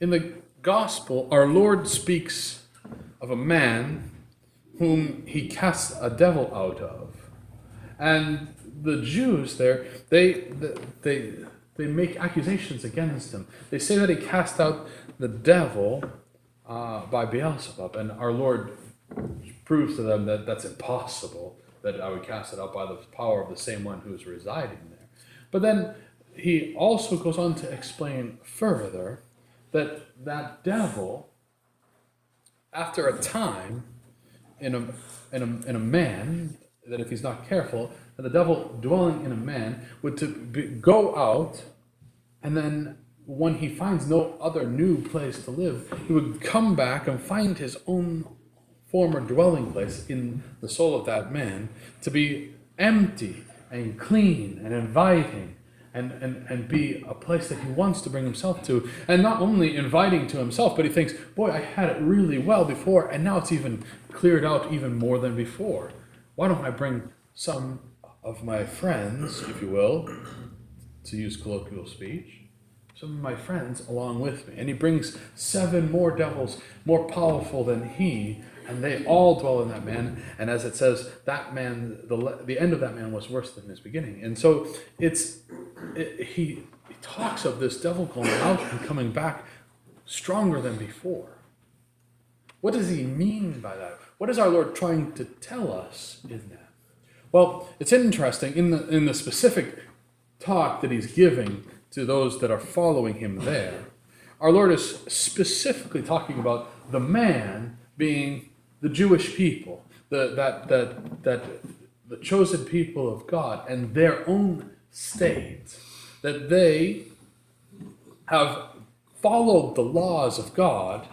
In the gospel, our Lord speaks of a man whom he casts a devil out of. And the Jews there, they make accusations against him. They say that he cast out the devil by Beelzebub, and our Lord proves to them that that's impossible, that I would cast it out by the power of the same one who is residing there. But then he also goes on to explain further that that devil, after a time, in a man, that if he's not careful, that the devil dwelling in a man would go out, and then when he finds no other new place to live, he would come back and find his own former dwelling place in the soul of that man to be empty and clean and inviting, and be a place that he wants to bring himself to. And not only inviting to himself, but he thinks, boy, I had it really well before, and now it's even cleared out even more than before. Why don't I bring some of my friends, if you will, to use colloquial speech, some of my friends along with me? And he brings 7 more devils more powerful than he, and they all dwell in that man. And as it says, that man, the end of that man was worse than his beginning. And so he talks of this devil going out and coming back stronger than before. What does he mean by that? What is our Lord trying to tell us in that? Well, it's interesting, in the specific talk that he's giving to those that are following him there, our Lord is specifically talking about the man being the Jewish people, the chosen people of God, and their own state, that they have followed the laws of God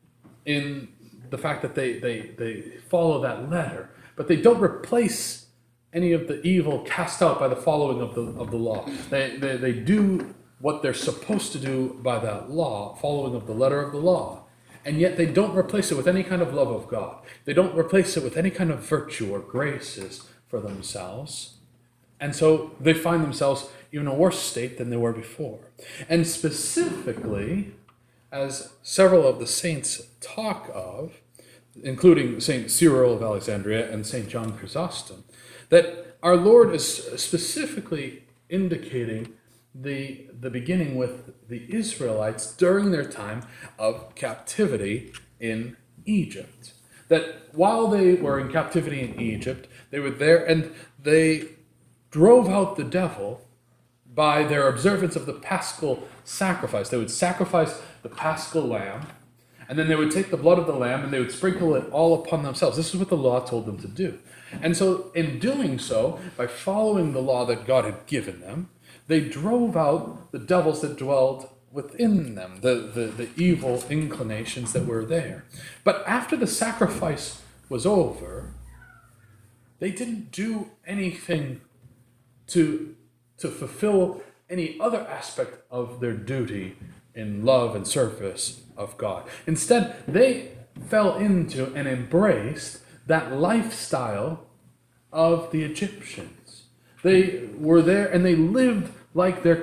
in the fact that they follow that letter, but they don't replace any of the evil cast out by the following of the law. They do what they're supposed to do by that law, following of the letter of the law, and yet they don't replace it with any kind of love of God. They don't replace it with any kind of virtue or graces for themselves. And so they find themselves in a worse state than they were before. And specifically, as several of the saints talk of, including St. Cyril of Alexandria and St. John Chrysostom, that our Lord is specifically indicating the beginning with the Israelites during their time of captivity in Egypt. That while they were in captivity in Egypt, they were there and they drove out the devil by their observance of the Paschal sacrifice. They would sacrifice the Paschal lamb, and then they would take the blood of the lamb and they would sprinkle it all upon themselves. This is what the law told them to do. And so in doing so, by following the law that God had given them, they drove out the devils that dwelled within them, the evil inclinations that were there. But after the sacrifice was over, they didn't do anything to fulfill any other aspect of their duty in love and service of God. Instead, they fell into and embraced that lifestyle of the Egyptians. They were there and they lived like their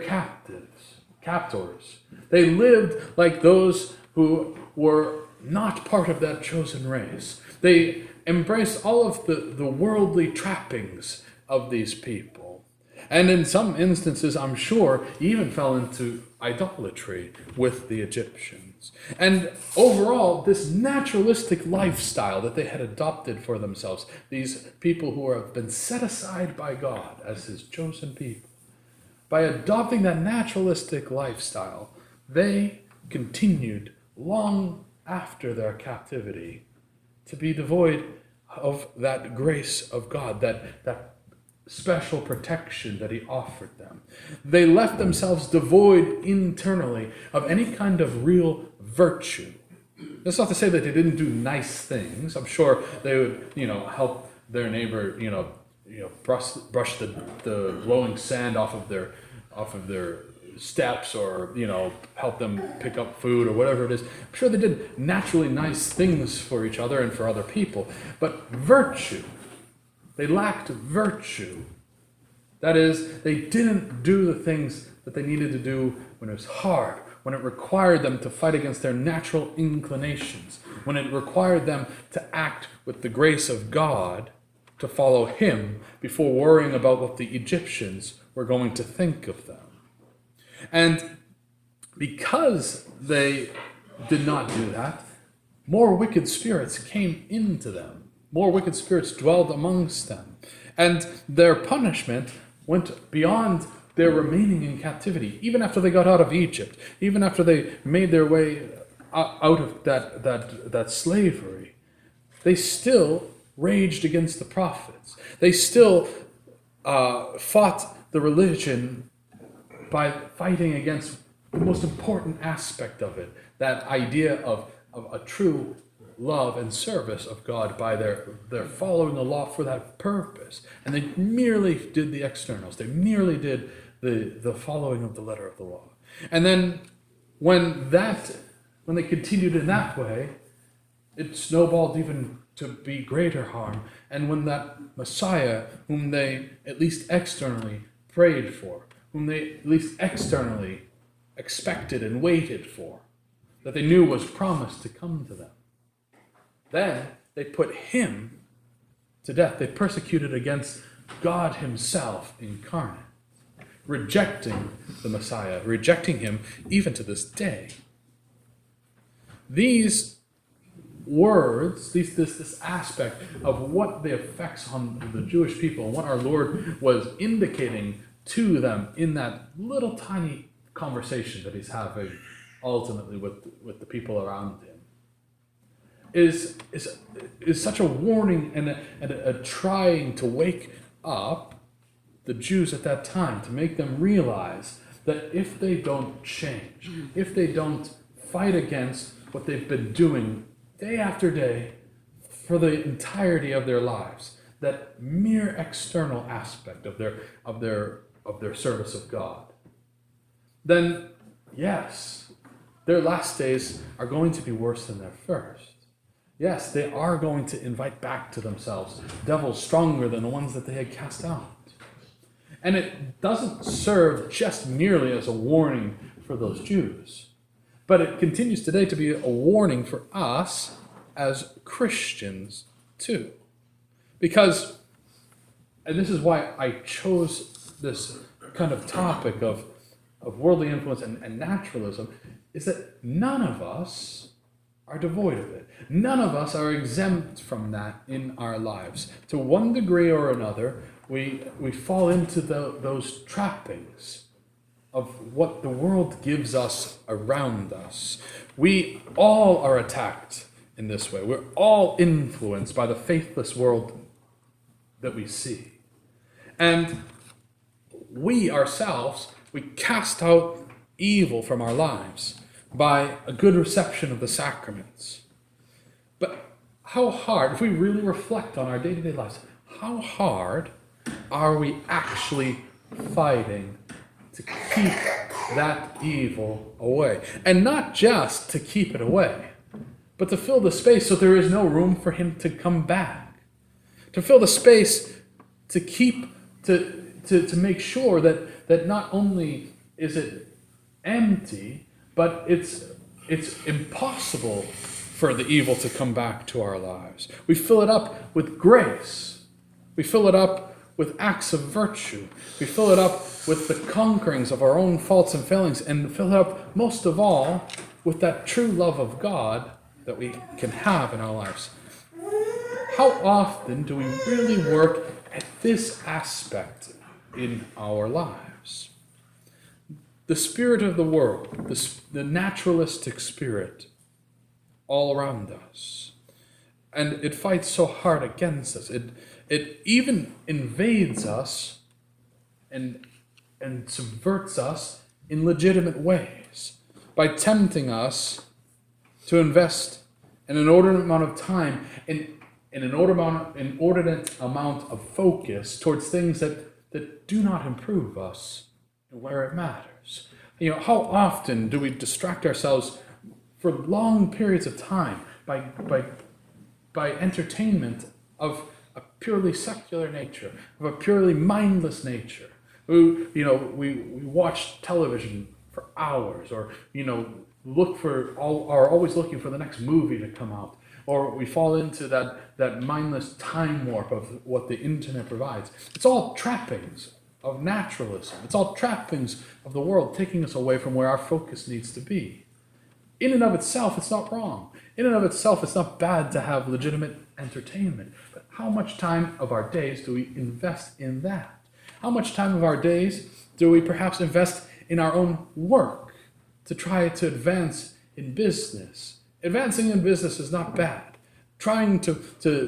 captors. They lived like those who were not part of that chosen race. They embraced all of the worldly trappings of these people. And in some instances, I'm sure, even fell into idolatry with the Egyptians. And overall, this naturalistic lifestyle that they had adopted for themselves, these people who have been set aside by God as his chosen people, by adopting that naturalistic lifestyle, they continued long after their captivity to be devoid of that grace of God, that special protection that he offered them. They left themselves devoid internally of any kind of real virtue. That's not to say that they didn't do nice things. I'm sure they would, help their neighbor, brush the blowing sand off of their steps, or help them pick up food or whatever it is. I'm sure they did naturally nice things for each other and for other people. But virtue, they lacked virtue. That is, they didn't do the things that they needed to do when it was hard, when it required them to fight against their natural inclinations, when it required them to act with the grace of God, to follow him before worrying about what the Egyptians were going to think of them. And because they did not do that, more wicked spirits came into them. More wicked spirits dwelled amongst them. And their punishment went beyond their remaining in captivity. Even after they got out of Egypt, even after they made their way out of that slavery, they still raged against the prophets. They still fought the religion by fighting against the most important aspect of it, that idea of a true love and service of God by their following the law for that purpose. And they merely did the externals. They merely did the following of the letter of the law. And then when they continued in that way, it snowballed even to be greater harm. And when that Messiah, whom they at least externally prayed for, whom they at least externally expected and waited for, that they knew was promised to come to them, then they put him to death. They persecuted against God himself incarnate, rejecting the Messiah, rejecting him even to this day. These words, this aspect of what the effects on the Jewish people, what our Lord was indicating to them in that little tiny conversation that he's having ultimately with the people around him, is such a warning and a trying to wake up the Jews at that time, to make them realize that if they don't change, if they don't fight against what they've been doing day after day for the entirety of their lives, that mere external aspect of their service of God, then yes, their last days are going to be worse than their first. Yes, they are going to invite back to themselves devils stronger than the ones that they had cast out. And it doesn't serve just merely as a warning for those Jews, but it continues today to be a warning for us as Christians too. Because, and this is why I chose this kind of topic of worldly influence and naturalism, is that none of us are devoid of it. None of us are exempt from that in our lives. To one degree or another, we fall into those trappings of what the world gives us around us. We all are attacked in this way. We're all influenced by the faithless world that we see. And we ourselves, we cast out evil from our lives by a good reception of the sacraments. But how hard, if we really reflect on our day-to-day lives, how hard are we actually fighting to keep that evil away? And not just to keep it away, but to fill the space so there is no room for him to come back. To fill the space to keep, to make sure that not only is it empty, but it's impossible for the evil to come back to our lives. We fill it up with grace. We fill it up with acts of virtue. We fill it up with the conquerings of our own faults and failings, and fill it up most of all with that true love of God that we can have in our lives. How often do we really work at this aspect in our lives? The spirit of the world, the naturalistic spirit all around us. And it fights so hard against us. It even invades us and subverts us in legitimate ways by tempting us to invest an inordinate amount of time in an inordinate amount of focus towards things that do not improve us where it matters. You know, how often do we distract ourselves for long periods of time by entertainment of a purely secular nature, of a purely mindless nature? We watch television for hours, or are always looking for the next movie to come out, or we fall into that mindless time warp of what the internet provides. It's all trappings of naturalism. It's all trappings of the world taking us away from where our focus needs to be. In and of itself, it's not wrong. In and of itself, it's not bad to have legitimate entertainment. But how much time of our days do we invest in that? How much time of our days do we perhaps invest in our own work to try to advance in business? Advancing in business is not bad. Trying to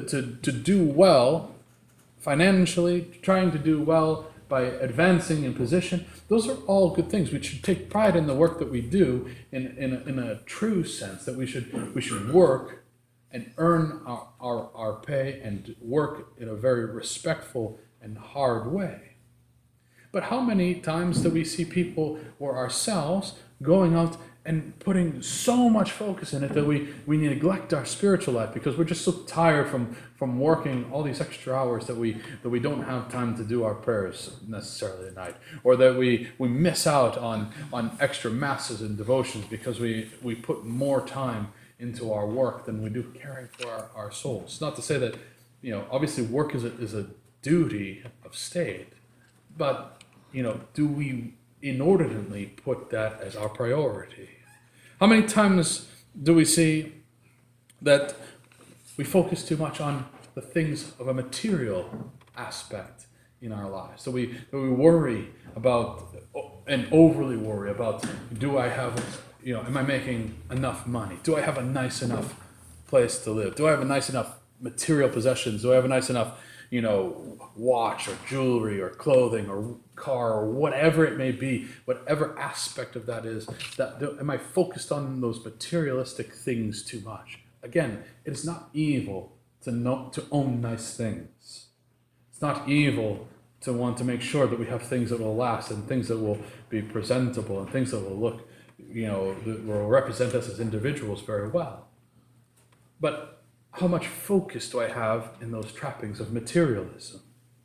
do well financially, trying to do well by advancing in position, those are all good things. We should take pride in the work that we do in a true sense, that we should work and earn our pay and work in a very respectful and hard way. But how many times do we see people or ourselves going out and putting so much focus in it that we neglect our spiritual life because we're just so tired from working all these extra hours that we don't have time to do our prayers necessarily at night, or that we miss out on extra masses and devotions because we put more time into our work than we do caring for our souls. Not to say that, obviously work is a duty of state, but, do we inordinately put that as our priority? How many times do we see that we focus too much on the things of a material aspect in our lives? So we worry about, and overly worry about, do I have, am I making enough money? Do I have a nice enough place to live? Do I have a nice enough material possessions? Do I have a nice enough, watch or jewelry or clothing or car or whatever it may be, whatever aspect of that is, am I focused on those materialistic things too much? Again, it is not evil to own nice things. It's not evil to want to make sure that we have things that will last and things that will be presentable and things that will look, that will represent us as individuals very well. But how much focus do I have in those trappings of materialism?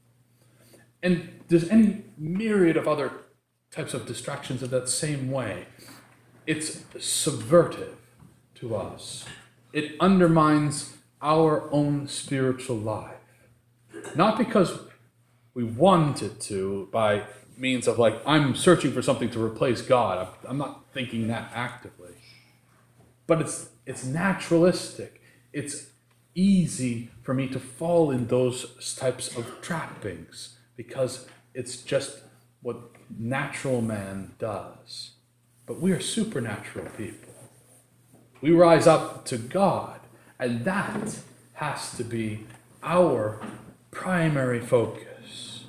And there's any myriad of other types of distractions in that same way. It's subvertive to us. It undermines our own spiritual life. Not because we want it to, by means of I'm searching for something to replace God. I'm not thinking that actively. But it's naturalistic. It's easy for me to fall in those types of trappings because it's just what natural man does. But we are supernatural people. We rise up to God, and that has to be our primary focus.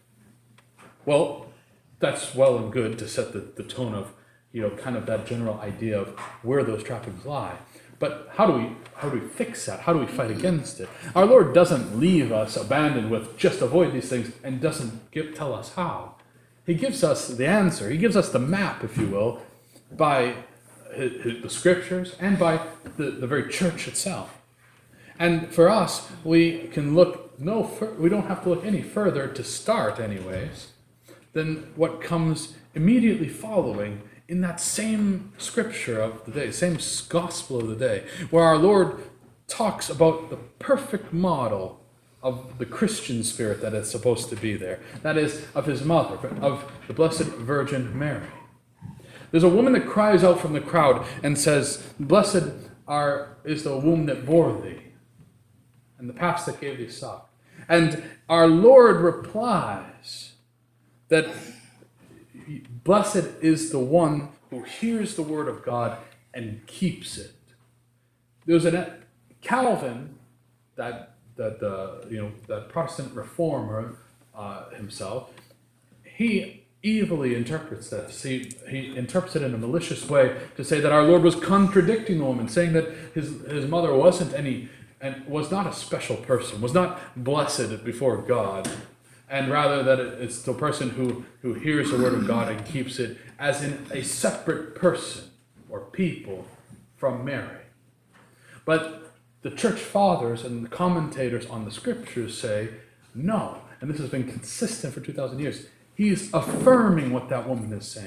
Well, that's well and good to set the tone of, kind of that general idea of where those trappings lie. But how do we fix that? How do we fight against it? Our Lord doesn't leave us abandoned with just avoid these things and doesn't tell us how. He gives us the answer. He gives us the map, if you will, by the scriptures and by the very church itself. And for us, we can look we don't have to look any further to start anyways than what comes immediately following in that same scripture of the day, same gospel of the day, where our Lord talks about the perfect model of the Christian spirit that is supposed to be there. That is, of his mother, of the Blessed Virgin Mary. There's a woman that cries out from the crowd and says, "Blessed is the womb that bore thee, and the paps that gave thee suck." And our Lord replies that blessed is the one who hears the word of God and keeps it. There's Calvin, that Protestant reformer himself. He evilly interprets that. He interprets it in a malicious way to say that our Lord was contradicting the woman, saying that his mother wasn't and was not a special person, was not blessed before God. And rather that it's the person who hears the word of God and keeps it as in a separate person or people from Mary. But the church fathers and the commentators on the scriptures say, no, and this has been consistent for 2,000 years, he is affirming what that woman is saying.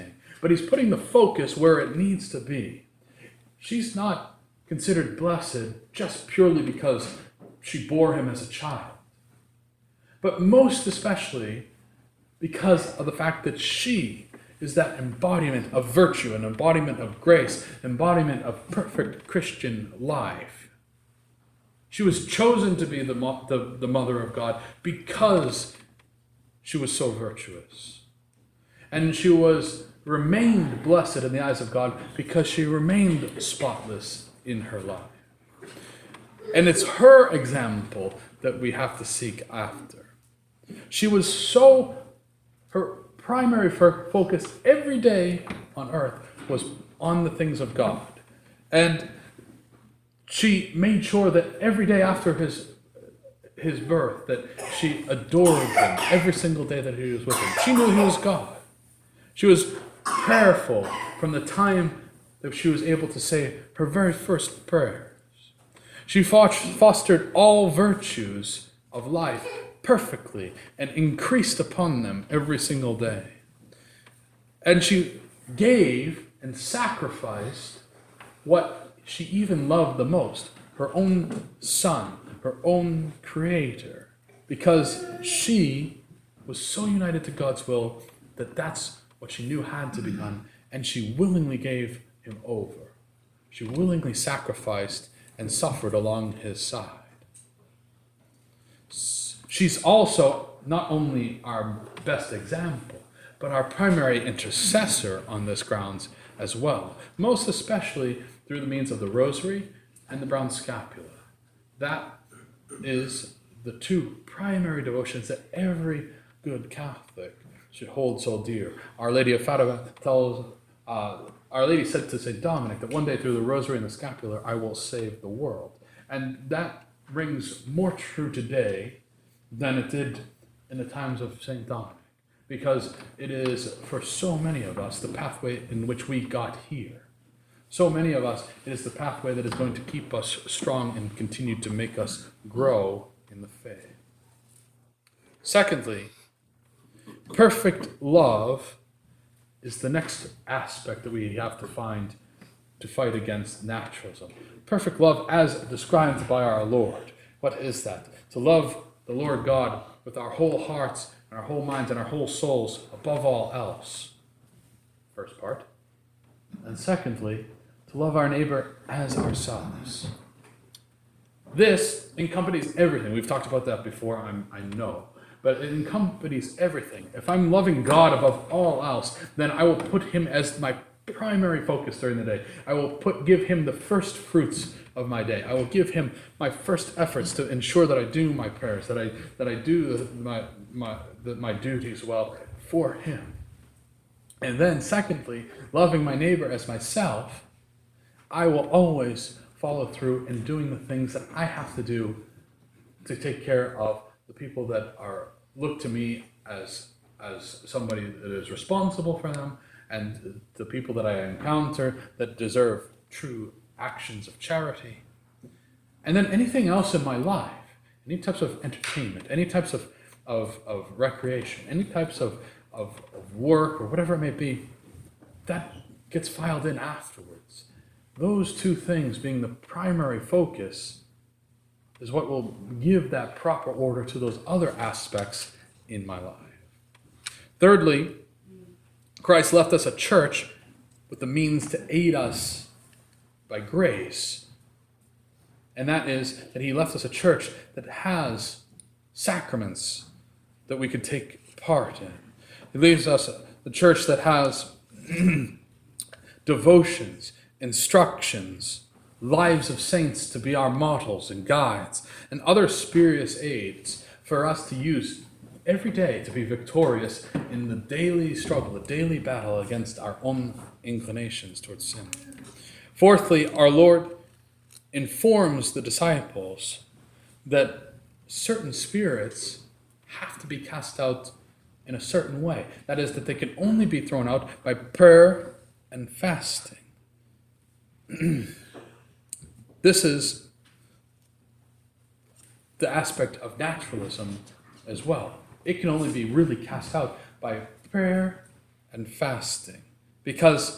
but he's putting the focus where it needs to be. She's not considered blessed just purely because she bore him as a child, but most especially because of the fact that she is that embodiment of virtue, an embodiment of grace, embodiment of perfect Christian life. She was chosen to be the mother of God because she was so virtuous. And she remained blessed in the eyes of God because she remained spotless in her life. And it's her example that we have to seek after. She was her primary focus every day on earth was on the things of God. And she made sure that every day after his birth, that she adored him every single day that he was with him. She knew he was God. She was prayerful from the time that she was able to say her very first prayers. She fostered all virtues of life perfectly and increased upon them every single day. And she gave and sacrificed what she even loved the most, her own son, her own creator, because she was so united to God's will that that's what she knew had to be done, and she willingly gave him over. She willingly sacrificed and suffered along his side. She's also not only our best example, but our primary intercessor on this grounds as well, most especially through the means of the rosary and the brown scapula. That is the two primary devotions that every good Catholic should hold so dear. Our Lady of Fatima tells, Our Lady said to St. Dominic that one day through the rosary and the scapular, I will save the world. And that rings more true today than it did in the times of St. Dominic, because it is, for so many of us, the pathway in which we got here. So many of us, it is the pathway that is going to keep us strong and continue to make us grow in the faith. Secondly, perfect love is the next aspect that we have to find to fight against naturalism. Perfect love as described by our Lord. What is that? To love the Lord God with our whole hearts and our whole minds and our whole souls above all else. First part. And secondly, to love our neighbor as ourselves. This encompasses everything. We've talked about that before, I know. But it encompasses everything. If I'm loving God above all else, then I will put him as my primary focus during the day. I will give him the first fruits of my day. I will give him my first efforts to ensure that I do my prayers, that I do my duties well for him. And then secondly, loving my neighbor as myself, I will always follow through in doing the things that I have to do to take care of the people that look to me as somebody that is responsible for them, and the people that I encounter that deserve true actions of charity. And then anything else in my life, any types of entertainment, any types of recreation, any types of work or whatever it may be, that gets filed in afterwards. Those two things being the primary focus is what will give that proper order to those other aspects in my life. Thirdly, Christ left us a church with the means to aid us by grace. And that is that he left us a church that has sacraments that we could take part in. He leaves us the church that has devotions, instructions, lives of saints to be our models and guides, and other spurious aids for us to use every day to be victorious in the daily struggle, the daily battle against our own inclinations towards sin. Fourthly, our Lord informs the disciples that certain spirits have to be cast out in a certain way. That is, that they can only be thrown out by prayer and fasting. This is the aspect of naturalism as well. It can only be really cast out by prayer and fasting. Because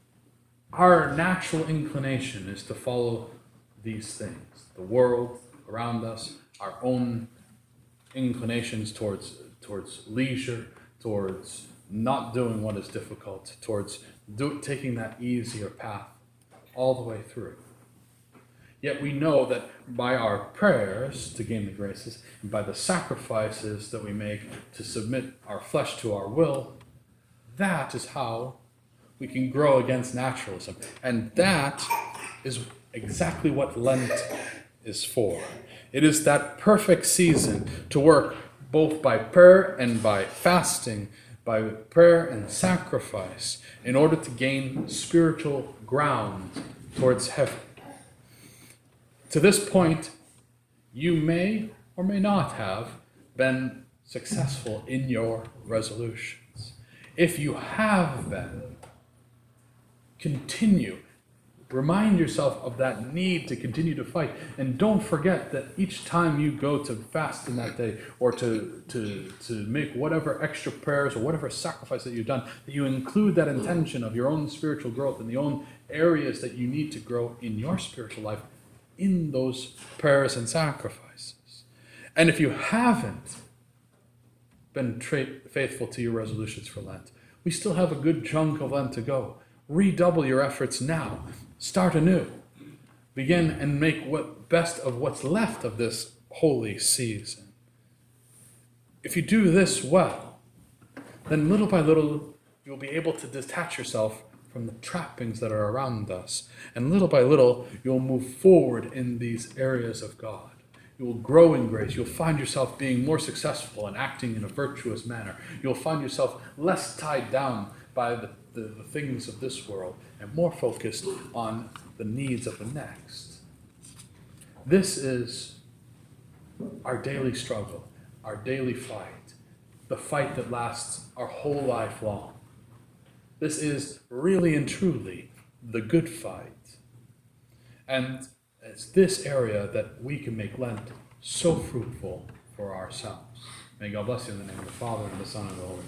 our natural inclination is to follow these things. The world around us, our own inclinations towards leisure, towards not doing what is difficult, towards taking that easier path all the way through. Yet we know that by our prayers to gain the graces, and by the sacrifices that we make to submit our flesh to our will, that is how we can grow against naturalism. And that is exactly what Lent is for. It is that perfect season to work both by prayer and by fasting, by prayer and sacrifice, in order to gain spiritual ground towards heaven. To this point, you may or may not have been successful in your resolutions. If you have been, continue. Remind yourself of that need to continue to fight. And don't forget that each time you go to fast in that day, or to make whatever extra prayers or whatever sacrifice that you've done, that you include that intention of your own spiritual growth and the own areas that you need to grow in your spiritual life in those prayers and sacrifices. And if you haven't been faithful to your resolutions for Lent, we still have a good chunk of Lent to go. Redouble your efforts now. Start anew. Begin and make what best of what's left of this holy season. If you do this well, then little by little you'll be able to detach yourself from the trappings that are around us. And little by little, you'll move forward in these areas of God. You will grow in grace. You'll find yourself being more successful and acting in a virtuous manner. You'll find yourself less tied down by the things of this world and more focused on the needs of the next. This is our daily struggle, our daily fight, the fight that lasts our whole life long. This is really and truly the good fight. And it's this area that we can make Lent so fruitful for ourselves. May God bless you in the name of the Father, and the Son, and the Holy Spirit.